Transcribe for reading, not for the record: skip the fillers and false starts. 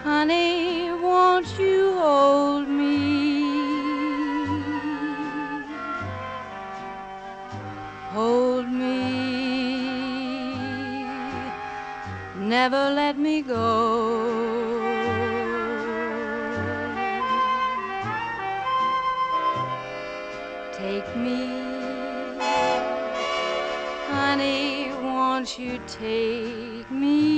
Honey, won't you hold me? Hold me, never let me go. Take me, honey, won't you take me?